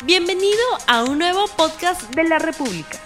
Bienvenido a un nuevo podcast de la República.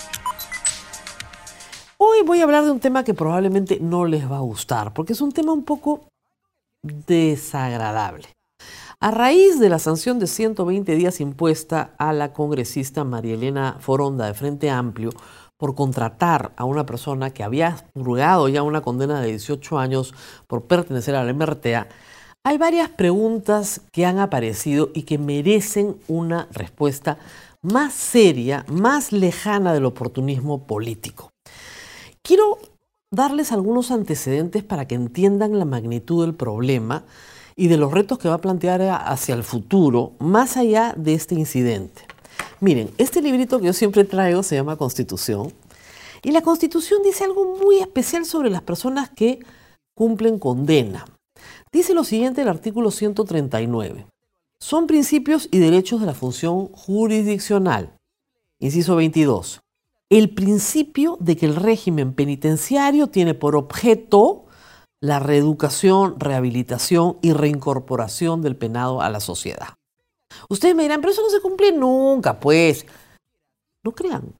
Hoy voy a hablar de un tema que probablemente no les va a gustar, porque es un tema un poco desagradable. A raíz de la sanción de 120 días impuesta a la congresista María Elena Foronda de Frente Amplio por contratar a una persona que había purgado ya una condena de 18 años por pertenecer a la MRTA, hay varias preguntas que han aparecido y que merecen una respuesta más seria, más lejana del oportunismo político. Quiero darles algunos antecedentes para que entiendan la magnitud del problema y de los retos que va a plantear hacia el futuro, más allá de este incidente. Miren, este librito que yo siempre traigo se llama Constitución, y la Constitución dice algo muy especial sobre las personas que cumplen condena. Dice lo siguiente el artículo 139. Son principios y derechos de la función jurisdiccional. Inciso 22. El principio de que el régimen penitenciario tiene por objeto la reeducación, rehabilitación y reincorporación del penado a la sociedad. Ustedes me dirán, pero eso no se cumple nunca, pues. No crean.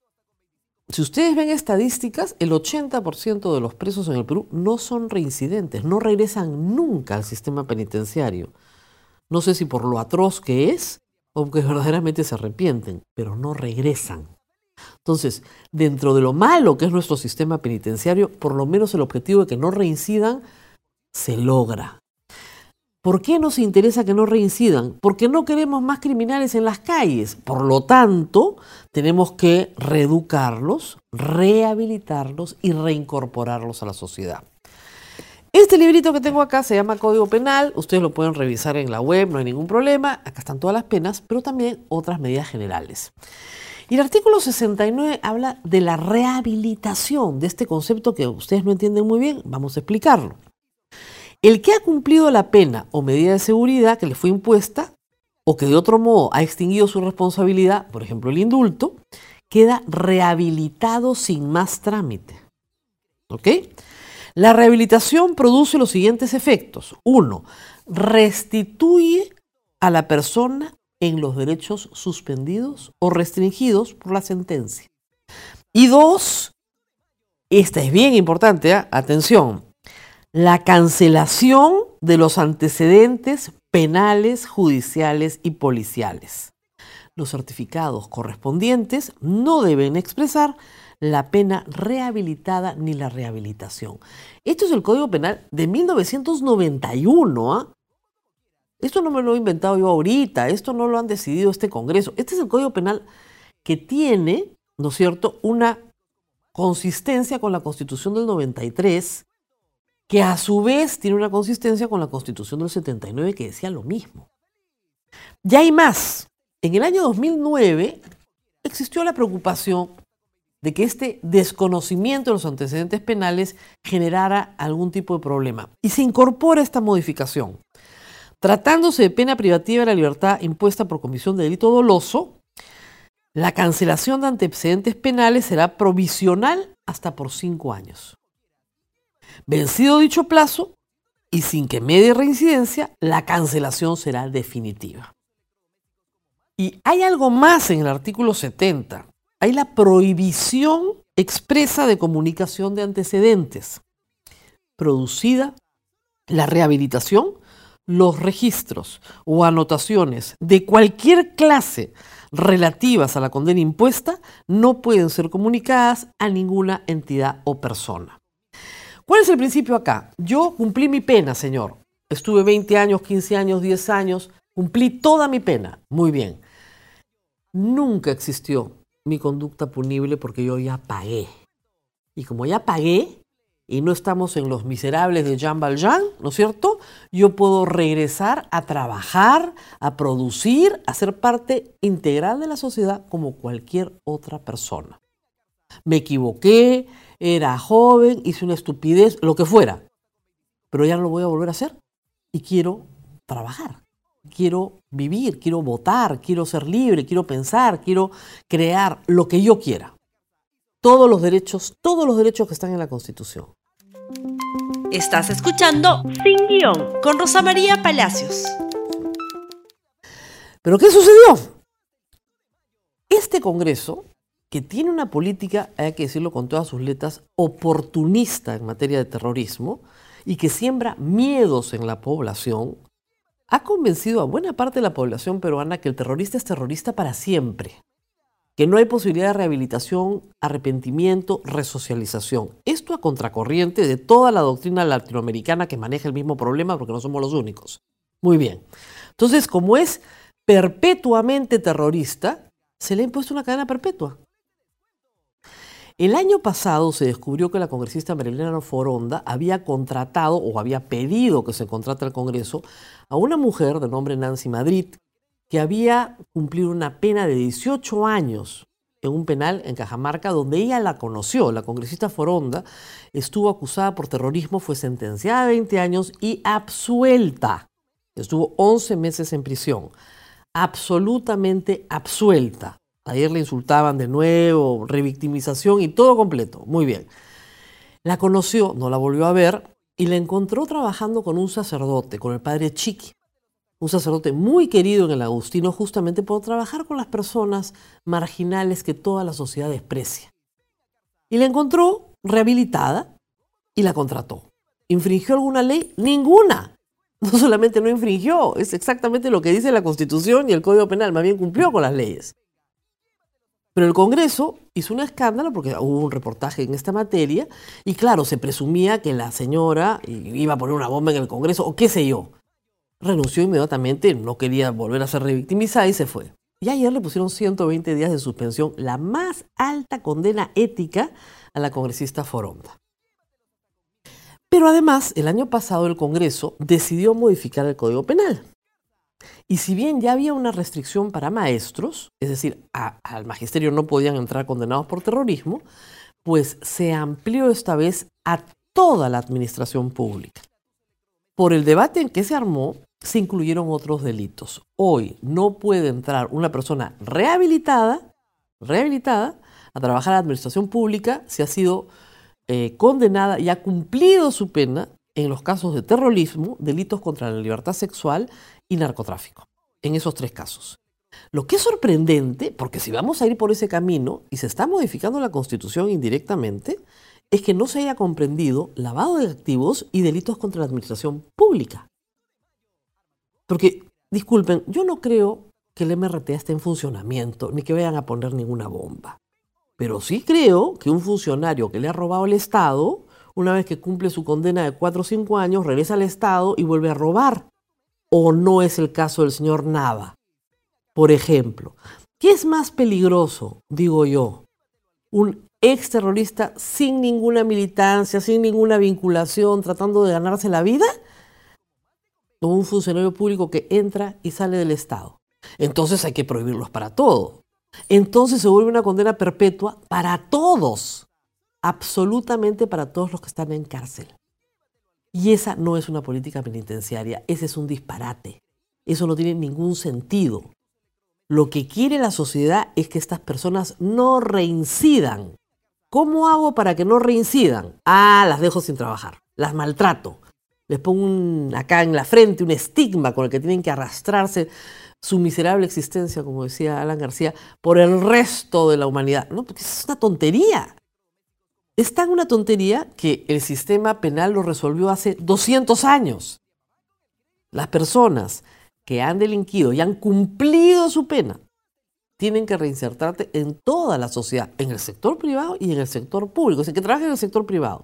Si ustedes ven estadísticas, el 80% de los presos en el Perú no son reincidentes, no regresan nunca al sistema penitenciario. No sé si por lo atroz que es o porque verdaderamente se arrepienten, pero no regresan. Entonces, dentro de lo malo que es nuestro sistema penitenciario, por lo menos el objetivo de que no reincidan se logra. ¿Por qué nos interesa que no reincidan? Porque no queremos más criminales en las calles. Por lo tanto, tenemos que reeducarlos, rehabilitarlos y reincorporarlos a la sociedad. Este librito que tengo acá se llama Código Penal. Ustedes lo pueden revisar en la web, no hay ningún problema. Acá están todas las penas, pero también otras medidas generales. Y el artículo 69 habla de la rehabilitación, de este concepto que ustedes no entienden muy bien. Vamos a explicarlo. El que ha cumplido la pena o medida de seguridad que le fue impuesta o que de otro modo ha extinguido su responsabilidad, por ejemplo el indulto, queda rehabilitado sin más trámite. ¿Ok? La rehabilitación produce los siguientes efectos. 1. Restituye a la persona en los derechos suspendidos o restringidos por la sentencia. Y 2, esta es bien importante, atención, la cancelación de los antecedentes penales, judiciales y policiales. Los certificados correspondientes no deben expresar la pena rehabilitada ni la rehabilitación. Esto es el Código Penal de 1991, ¿eh? Esto no me lo he inventado yo ahorita, esto no lo han decidido este Congreso. Este es el Código Penal que tiene, ¿no es cierto?, una consistencia con la Constitución del 93, que a su vez tiene una consistencia con la Constitución del 79 que decía lo mismo. Ya hay más. En el año 2009 existió la preocupación de que este desconocimiento de los antecedentes penales generara algún tipo de problema. Y se incorpora esta modificación. Tratándose de pena privativa de la libertad impuesta por comisión de delito doloso, la cancelación de antecedentes penales será provisional hasta por 5 años. Vencido dicho plazo y sin que medie reincidencia, la cancelación será definitiva. Y hay algo más en el artículo 70. Hay la prohibición expresa de comunicación de antecedentes. Producida la rehabilitación, los registros o anotaciones de cualquier clase relativas a la condena impuesta no pueden ser comunicadas a ninguna entidad o persona. ¿Cuál es el principio acá? Yo cumplí mi pena, señor. Estuve 20 años, 15 años, 10 años, cumplí toda mi pena. Muy bien. Nunca existió mi conducta punible porque yo ya pagué. Y como ya pagué, y no estamos en los miserables de Jean Valjean, ¿no es cierto?, yo puedo regresar a trabajar, a producir, a ser parte integral de la sociedad como cualquier otra persona. Me equivoqué, era joven, hice una estupidez, lo que fuera, pero ya no lo voy a volver a hacer y quiero trabajar, quiero vivir, quiero votar, quiero ser libre, quiero pensar, quiero crear lo que yo quiera. Todos los derechos que están en la Constitución. Estás escuchando Sin Guión con Rosa María Palacios. ¿Pero qué sucedió? Este Congreso, que tiene una política, hay que decirlo con todas sus letras, oportunista en materia de terrorismo y que siembra miedos en la población, ha convencido a buena parte de la población peruana que el terrorista es terrorista para siempre, que no hay posibilidad de rehabilitación, arrepentimiento, resocialización. Esto a contracorriente de toda la doctrina latinoamericana que maneja el mismo problema, porque no somos los únicos. Muy bien. Entonces, como es perpetuamente terrorista, se le ha impuesto una cadena perpetua. El año pasado se descubrió que la congresista Marielena Foronda había contratado o había pedido que se contrate al Congreso a una mujer de nombre Nancy Madrid que había cumplido una pena de 18 años en un penal en Cajamarca donde ella la conoció. La congresista Foronda estuvo acusada por terrorismo, fue sentenciada a 20 años y absuelta. Estuvo 11 meses en prisión. Absolutamente absuelta. Ayer le insultaban de nuevo, revictimización y todo completo. Muy bien. La conoció, no la volvió a ver y la encontró trabajando con un sacerdote, con el padre Chiqui. Un sacerdote muy querido en el Agustino justamente por trabajar con las personas marginales que toda la sociedad desprecia. Y la encontró rehabilitada y la contrató. ¿Infringió alguna ley? Ninguna. No solamente no infringió, es exactamente lo que dice la Constitución y el Código Penal, más bien cumplió con las leyes. Pero el Congreso hizo un escándalo porque hubo un reportaje en esta materia y claro, se presumía que la señora iba a poner una bomba en el Congreso o qué sé yo. Renunció inmediatamente, no quería volver a ser revictimizada y se fue. Y ayer le pusieron 120 días de suspensión, la más alta condena ética a la congresista Foronda. Pero además, el año pasado el Congreso decidió modificar el Código Penal. Y si bien ya había una restricción para maestros, es decir, al magisterio no podían entrar condenados por terrorismo, pues se amplió esta vez a toda la administración pública. Por el debate en que se armó, se incluyeron otros delitos. Hoy no puede entrar una persona rehabilitada a trabajar en la administración pública si ha sido condenada y ha cumplido su pena en los casos de terrorismo, delitos contra la libertad sexual y narcotráfico, en esos 3 casos. Lo que es sorprendente, porque si vamos a ir por ese camino y se está modificando la Constitución indirectamente, es que no se haya comprendido lavado de activos y delitos contra la administración pública. Porque, disculpen, yo no creo que el MRTA esté en funcionamiento ni que vayan a poner ninguna bomba. Pero sí creo que un funcionario que le ha robado al Estado, una vez que cumple su condena de 4 o 5 años, regresa al Estado y vuelve a robar. ¿O no es el caso del señor Nava? Por ejemplo, ¿qué es más peligroso, digo yo? ¿Un exterrorista sin ninguna militancia, sin ninguna vinculación, tratando de ganarse la vida? ¿O un funcionario público que entra y sale del Estado? Entonces hay que prohibirlos para todo. Entonces se vuelve una condena perpetua para todos, absolutamente para todos los que están en cárcel. Y esa no es una política penitenciaria, ese es un disparate. Eso no tiene ningún sentido. Lo que quiere la sociedad es que estas personas no reincidan. ¿Cómo hago para que no reincidan? Las dejo sin trabajar, las maltrato. Les pongo acá en la frente un estigma con el que tienen que arrastrarse su miserable existencia, como decía Alan García, por el resto de la humanidad. No, porque es una tontería. Es tan una tontería que el sistema penal lo resolvió hace 200 años. Las personas que han delinquido y han cumplido su pena tienen que reinsertarse en toda la sociedad, en el sector privado y en el sector público, o sea, que trabajen en el sector privado.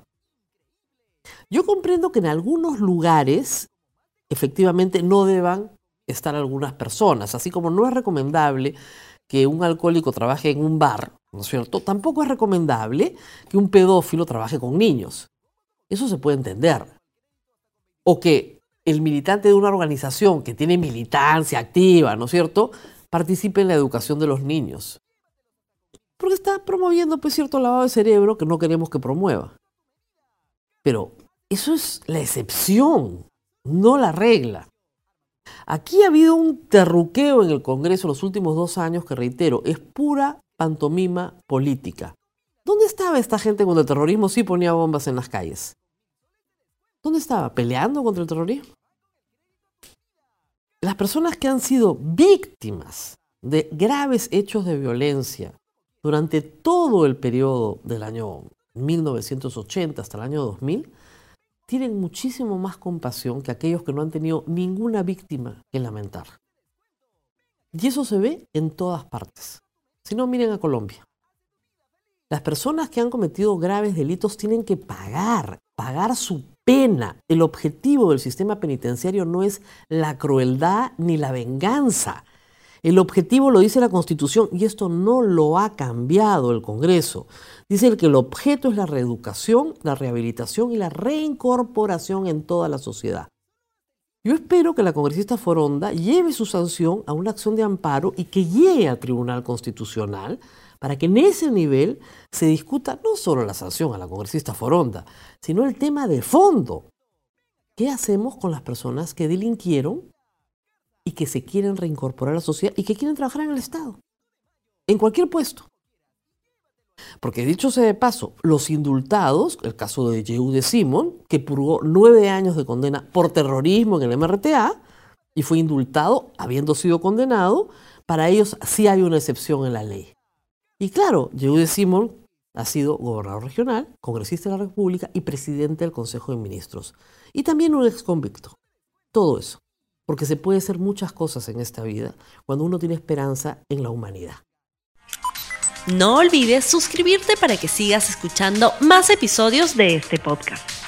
Yo comprendo que en algunos lugares efectivamente no deban estar algunas personas, así como no es recomendable que un alcohólico trabaje en un bar, ¿no es cierto? Tampoco es recomendable que un pedófilo trabaje con niños. Eso se puede entender. O que el militante de una organización que tiene militancia activa, ¿no es cierto?, participe en la educación de los niños. Porque está promoviendo, pues, cierto lavado de cerebro que no queremos que promueva. Pero eso es la excepción, no la regla. Aquí ha habido un terruqueo en el Congreso los últimos 2 años que, reitero, es pura pantomima política. ¿Dónde estaba esta gente cuando el terrorismo sí ponía bombas en las calles? ¿Dónde estaba? ¿Peleando contra el terrorismo? Las personas que han sido víctimas de graves hechos de violencia durante todo el periodo del año 1980 hasta el año 2000, tienen muchísimo más compasión que aquellos que no han tenido ninguna víctima que lamentar. Y eso se ve en todas partes. Si no, miren a Colombia. Las personas que han cometido graves delitos tienen que pagar su pena. El objetivo del sistema penitenciario no es la crueldad ni la venganza. El objetivo lo dice la Constitución y esto no lo ha cambiado el Congreso. Dice que el objeto es la reeducación, la rehabilitación y la reincorporación en toda la sociedad. Yo espero que la congresista Foronda lleve su sanción a una acción de amparo y que llegue al Tribunal Constitucional para que en ese nivel se discuta no solo la sanción a la congresista Foronda, sino el tema de fondo. ¿Qué hacemos con las personas que delinquieron y que se quieren reincorporar a la sociedad y que quieren trabajar en el Estado? En cualquier puesto. Porque dicho sea de paso, los indultados, el caso de Yehude Simón, que purgó 9 años de condena por terrorismo en el MRTA y fue indultado habiendo sido condenado, para ellos sí hay una excepción en la ley. Y claro, Yehude Simón ha sido gobernador regional, congresista de la República y presidente del Consejo de Ministros. Y también un exconvicto. Todo eso. Porque se puede hacer muchas cosas en esta vida cuando uno tiene esperanza en la humanidad. No olvides suscribirte para que sigas escuchando más episodios de este podcast.